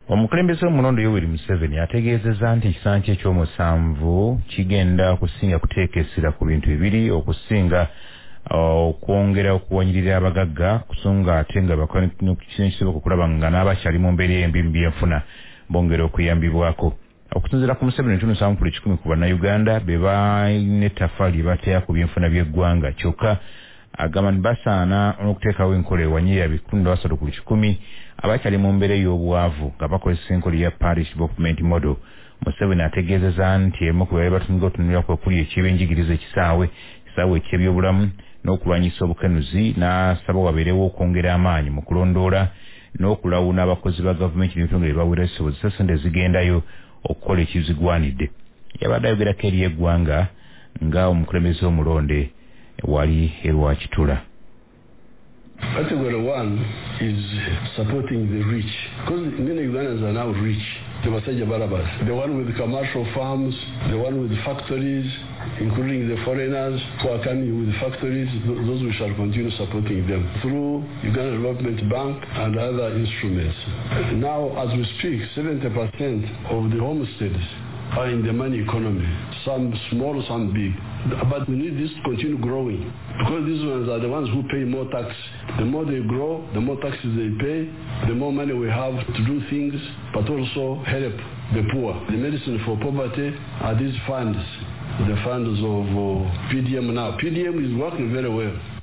Omukulembeze w'omulondo Yoweri Museveni ategeezezza nti ekisanja eky'omusanvu kigenda kusinga kuteekesera ku bintu bibiri okusinga okwongera okuwanyirira abagagga kusunga ate nga bakisoboka okulaba nga n'abakyali mu mbeera embi mu byenfuna bongera okuyambibwako. Okusinziira ku Museveni 7% ku bannayuganda be balina ettaffaali bateya ku byenfuna by'eggwanga kyokka agamba nti basaana n'okuteekawo enkola ewanyirira 3% abakyali mu mbeera y'obwavu nga bakozesa enkola ya parish development model. Museveni ategeezezza nti emu ku bali batunga otunulira kwekuli eky'ebyenjigiriza ekisaawe eky'ebyobulamu n'okulwanyisa obukenuzi n'asaba wabeerewo okwongera amaanyi mu kulondoola n'okulawuna abakozi ba gavumenti n'ebitongole bawera ebisobozesa ssente zigendayo okukola ekizigwanidde. Yabadde ayogerako eri eggwanga nga omukulembeze w'omulonde wali Lwakitula. Category 1 is supporting the rich, because many Ugandans are now rich. The Masaja Barabas, the one with commercial farms, the one with factories, including the foreigners who are coming with factories, those we shall continue supporting them through Uganda Development Bank and other instruments. Now, as we speak, 70% of the homesteads are in the money economy, some small, some big. But we need this to continue growing, because these ones are the ones who pay more tax. The more they grow, the more taxes they pay, the more money we have to do things, but also help the poor. The medicine for poverty are these funds, the funds of PDM now. PDM is working very well.